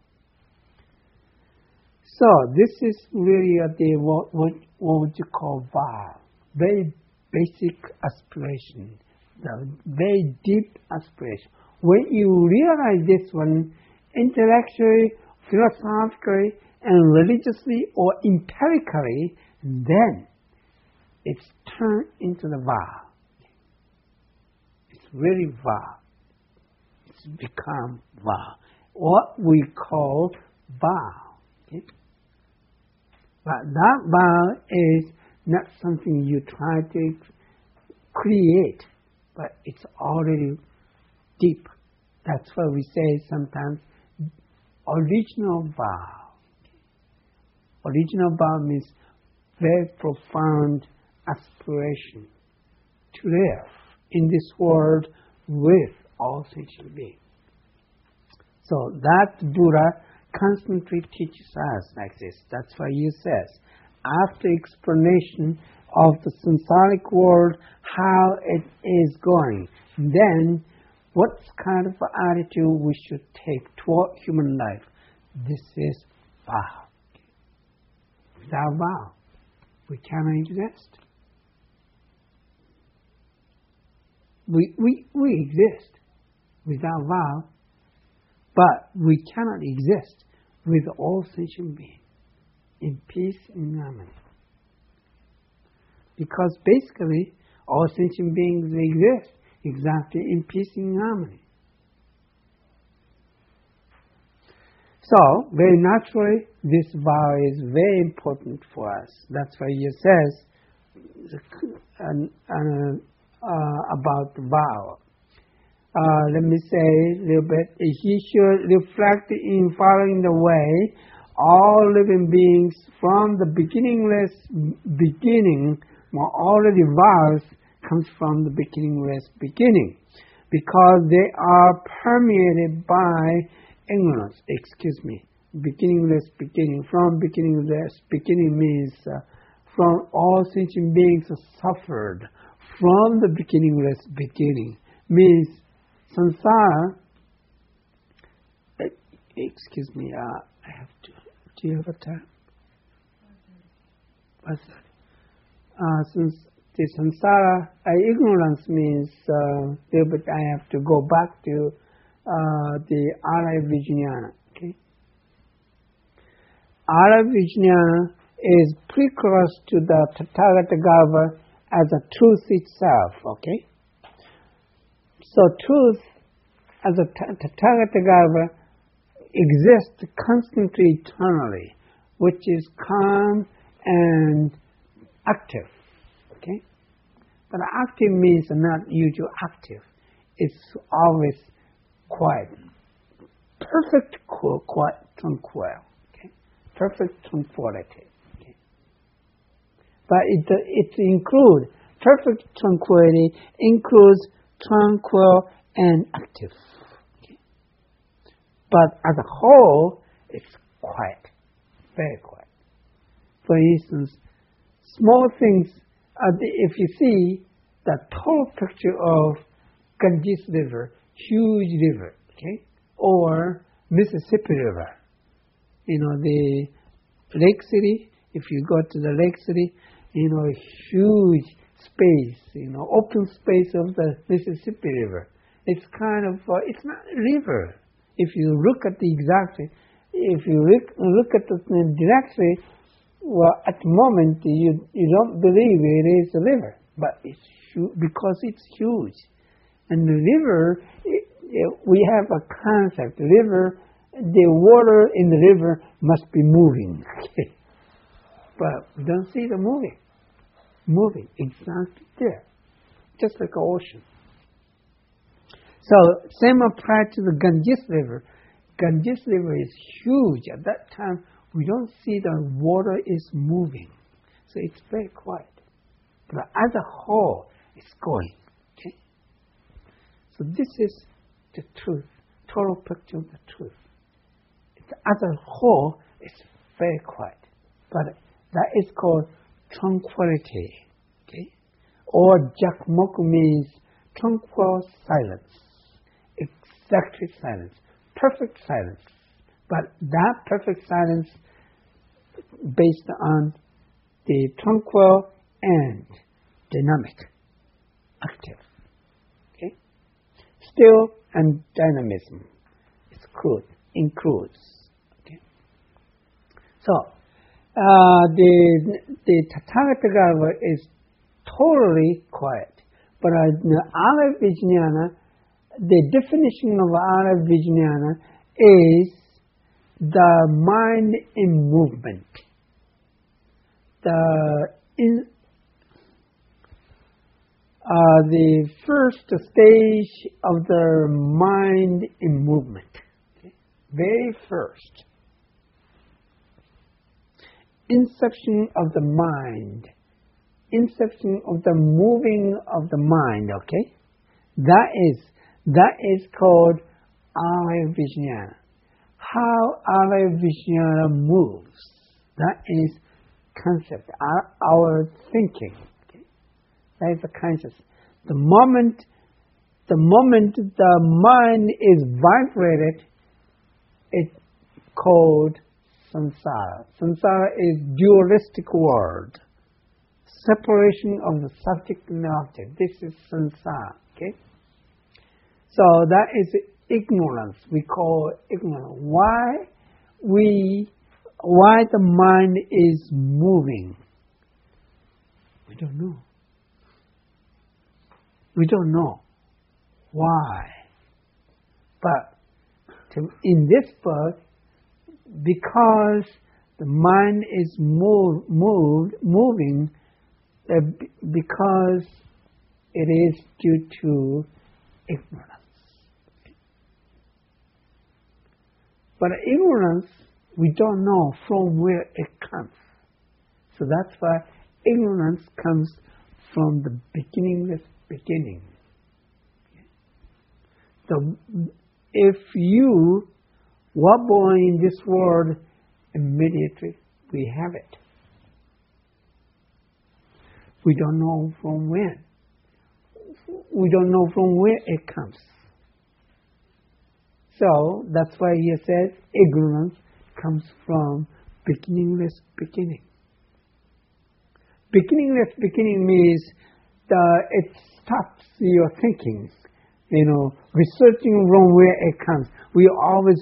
So this is really what would you call vow? Very basic aspiration, the very deep aspiration. When you realize this one, intellectually, philosophically, and religiously or empirically, then it's turned into the vow. It's really vow. It's become vow. What we call vow. Okay? But that vow is not something you try to create, but it's already deep. That's why we say sometimes original vow. Original vow means very profound aspiration to live in this world with all sentient beings. So that Buddha constantly teaches us like this. That's why he says, after explanation of the samsaric world, how it is going, then what kind of attitude we should take toward human life. This is vow. Without vow, we cannot exist. We exist without vow, But we cannot exist with all sentient beings in peace and harmony. Because basically, all sentient beings exist exactly in peace and harmony. So, very naturally, this vow is very important for us. That's why it says about the vow. Let me say a little bit. He should reflect in following the way all living beings from the beginningless beginning, already vows comes from the beginningless beginning, because they are permeated by ignorance. Beginningless beginning. From beginningless beginning means from all sentient beings suffered from the beginningless beginning. Means samsara. I have to. Do you have a time? What's that? Since the samsara, ignorance means, but I have to go back to the Araya Vijnana. Okay? Araya Vijnana is precursor to the Tathagata Garbha as a truth itself. Okay? So truth as a Tathagata Garbha exists constantly, eternally, which is calm and active. Okay? But active means not usual active. It's always quiet. Perfect quiet, tranquil. Okay? Perfect tranquility. Okay? But it includes, perfect tranquility includes tranquil and active. Okay? But as a whole, it's quiet. Very quiet. For instance, small things, if you see the total picture of Ganges River, huge river, okay, or Mississippi River, the Lake City, if you go to the Lake City, huge space, open space of the Mississippi River. It's kind of, it's not a river. If you look at if you look at it directly, well, at the moment you don't believe it is a river, but it's because it's huge. And the river, we have a concept. River, the water in the river must be moving. Okay? But we don't see the moving exactly there, just like an ocean. So same applies to the Ganges River. Ganges River is huge. At that time, we don't see the water is moving. So it's very quiet. But as a whole, it's going. Okay? So this is the truth, total picture of the truth. As a whole, it's very quiet. But that is called tranquility. Okay? Or Jakmoku means tranquil silence. Exactly silence. Perfect silence. But that perfect silence based on the tranquil and dynamic, active. Okay? Still and dynamism. Includes. Okay? So the Tathagata Garbha is totally quiet. But the Araya Vijnana, the definition of Araya Vijnana is the mind in movement. The first stage of the mind in movement. Okay? Very first. Inception of the mind. Inception of the moving of the mind. Okay? That is called Araya Vijnana. How Araya Vijnana moves. That is concept, our thinking. Okay? That is the conscious. The moment the mind is vibrated, it's called samsara. Samsara is dualistic word. Separation of the subject and the object. This is samsara. Okay? So that is ignorance. We call ignorance. Why the mind is moving? We don't know. We don't know why. But in this book, because the mind is moving, because it is due to ignorance. But ignorance, we don't know from where it comes. So that's why ignorance comes from the beginningless beginning. So if you were born in this world, immediately we have it. We don't know from when. We don't know from where it comes. So that's why he says ignorance comes from beginningless beginning. Beginningless beginning means it stops your thinking, researching from where it comes. We are always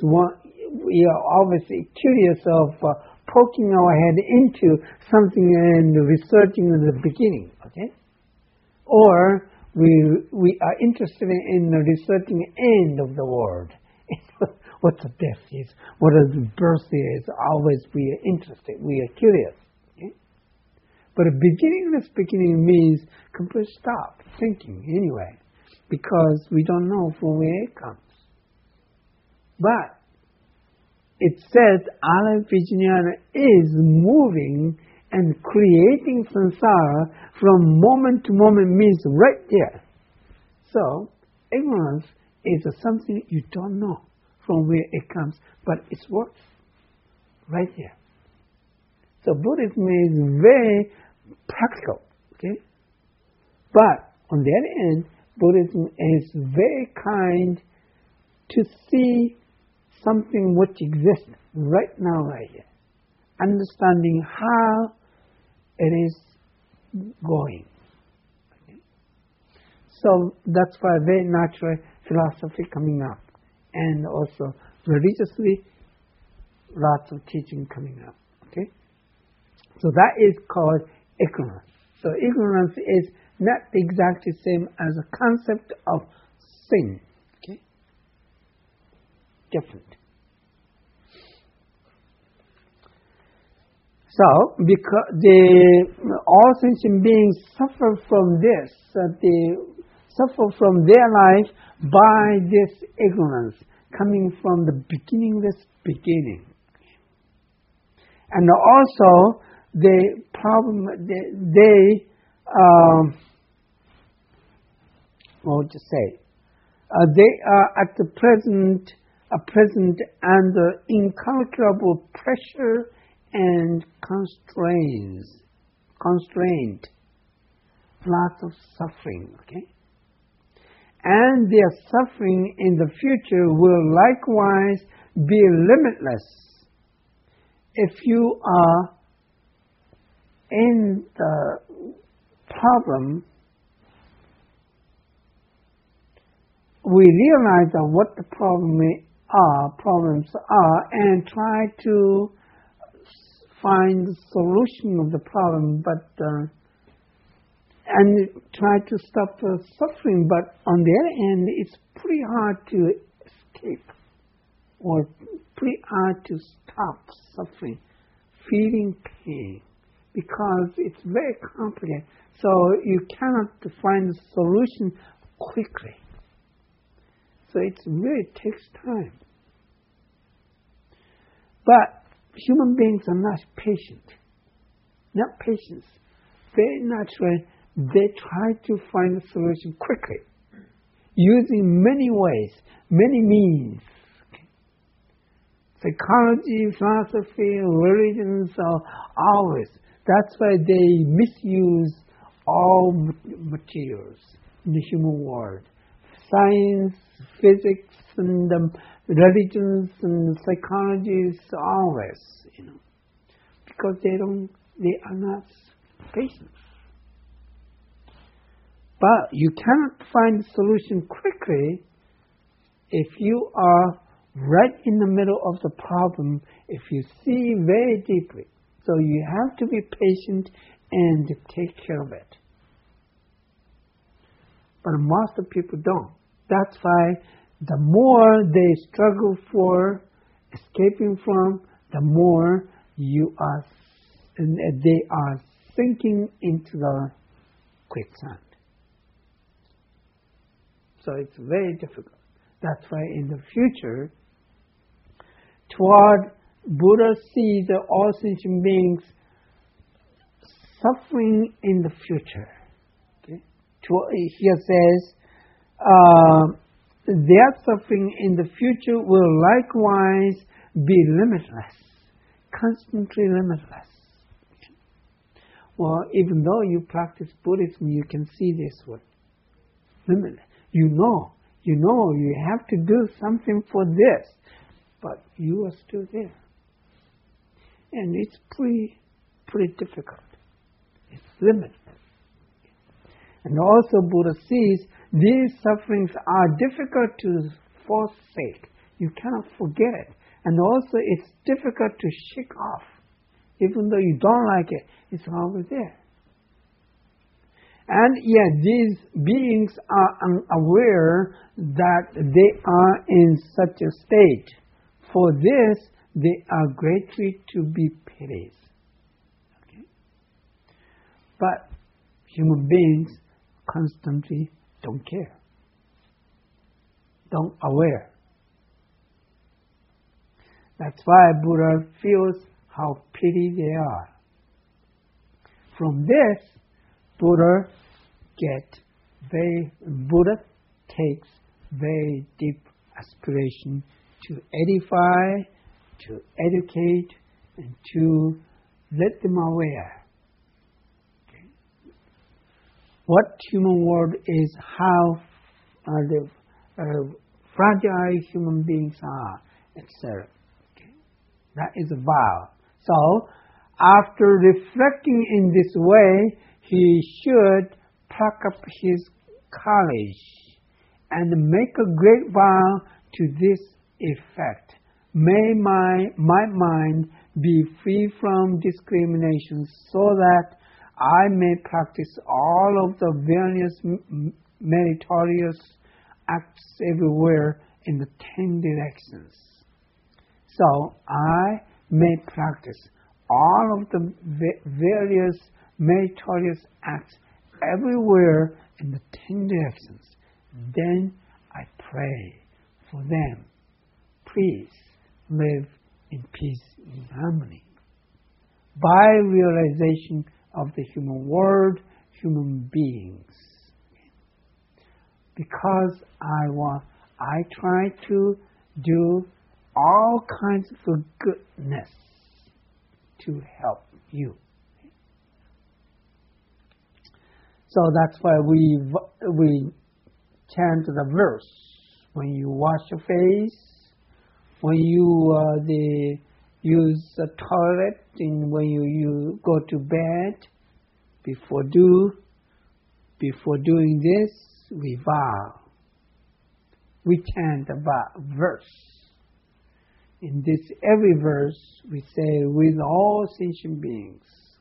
curious of poking our head into something and researching in the beginning, okay? Or we are interested in researching the end of the world. What the death is, what the birth is, always we are interested, we are curious. Okay? But a beginningless beginning means complete stop thinking anyway, because we don't know from where it comes. But it says Alaya Vijnana is moving and creating samsara from moment to moment, means right there. So ignorance is something you don't know from where it comes, but it's works right there. So Buddhism is very practical, okay? But on the other end, Buddhism is very kind to see something which exists right now, right here. Understanding how it is going. Okay? So that's why very natural philosophy coming up. And also religiously, lots of teaching coming up. Okay? So that is called ignorance. So ignorance is not exactly the same as a concept of sin. Okay? Different. So, because all sentient beings suffer from this, they suffer from their life by this ignorance coming from the beginningless beginning. And also, the problem, they are at the present under incalculable pressure and constraint, lots of suffering, okay? And their suffering in the future will likewise be limitless. If you are in the problem, we realize what the problems are, and try to find the solution of the problem, and try to stop the suffering. But on the other hand, it's pretty hard to escape, or pretty hard to stop suffering, feeling pain, because it's very complicated. So you cannot find the solution quickly. So it really takes time. But human beings are not patient. Not patient. Very naturally, they try to find a solution quickly, using many ways, many means. Psychology, philosophy, religions are always. That's why they misuse all materials in the human world. Science, physics, and religions and psychology, always, because they are not patient. But you cannot find a solution quickly. if you are right in the middle of the problem, if you see very deeply, so you have to be patient and take care of it. But most people don't. That's why the more they struggle for escaping from, the more they are sinking into the quicksand. So it's very difficult. That's why in the future, toward Buddha sees all sentient beings suffering in the future. Okay? Here says, their suffering in the future will likewise be limitless, constantly limitless. Well, even though you practice Buddhism, you can see this word, limitless. You know you have to do something for this, but you are still there. And it's pretty difficult. It's limitless. And also Buddha sees these sufferings are difficult to forsake. You cannot forget it. And also it's difficult to shake off. Even though you don't like it, it's always there. And yet these beings are unaware that they are in such a state. For this, they are greatly to be pitied. Okay? But human beings constantly don't care, don't aware. That's why Buddha feels how pity they are. From this, Buddha takes very deep aspiration to edify, to educate, and to let them aware. Okay. What human world is, how the fragile human beings are, etc. Okay. That is a vow. So, after reflecting in this way, he should pluck up his courage and make a great vow to this effect. May my mind be free from discrimination so that I may practice all of the various meritorious acts everywhere in the 10 directions. So I may practice all of the various meritorious acts everywhere in the 10 directions. Then I pray for them. Please live in peace and harmony. By realization of the human world, human beings. Because I try to do all kinds of goodness to help you. So that's why we chant the verse. When you wash your face, when you use the toilet, and when you go to bed, before doing this, we vow. We chant the verse. In this every verse, we say, with all sentient beings.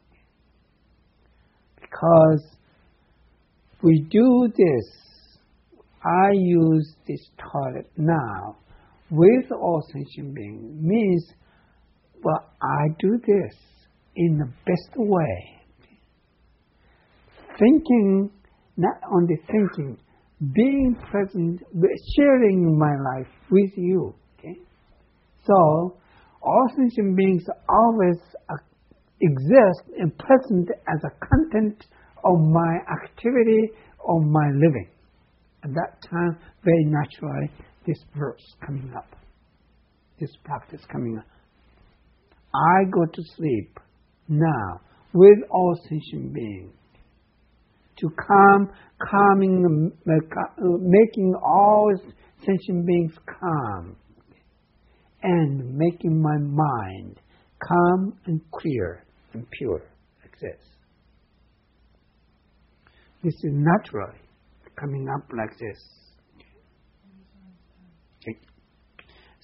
Because we do this, I use this toilet now, with all sentient beings, means, well, I do this in the best way. Thinking, not only thinking, being present, sharing my life with you. Okay? So, all sentient beings always exist and present as a content of my activity, of my living. At that time, very naturally, this verse coming up, this practice coming up. I go to sleep now with all sentient beings, to making all sentient beings calm, and making my mind calm and clear and pure, like this. This is naturally coming up like this.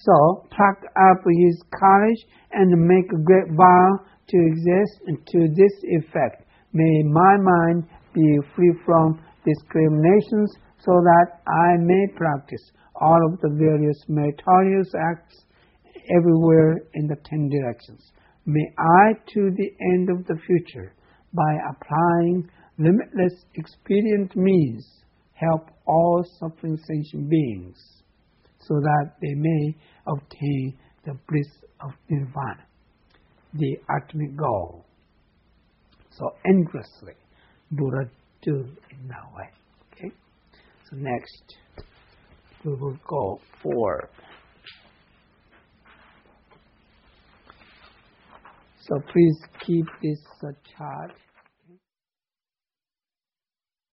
So, pluck up his courage and make a great vow to exist, and to this effect, may my mind be free from discriminations, so that I may practice all of the various meritorious acts everywhere in the 10 directions. May I, to the end of the future, by applying limitless expedient means, help all suffering sentient beings, so that they may obtain the bliss of nirvana, the ultimate goal. So endlessly, Buddha do in that way. Okay. So next, we will go for. So please keep this chart